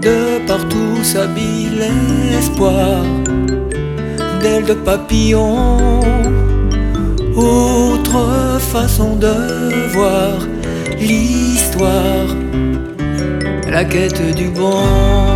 De partout s'habille l'espoir d'ailes de papillon. Autre façon de voir l'histoire, la quête du bon.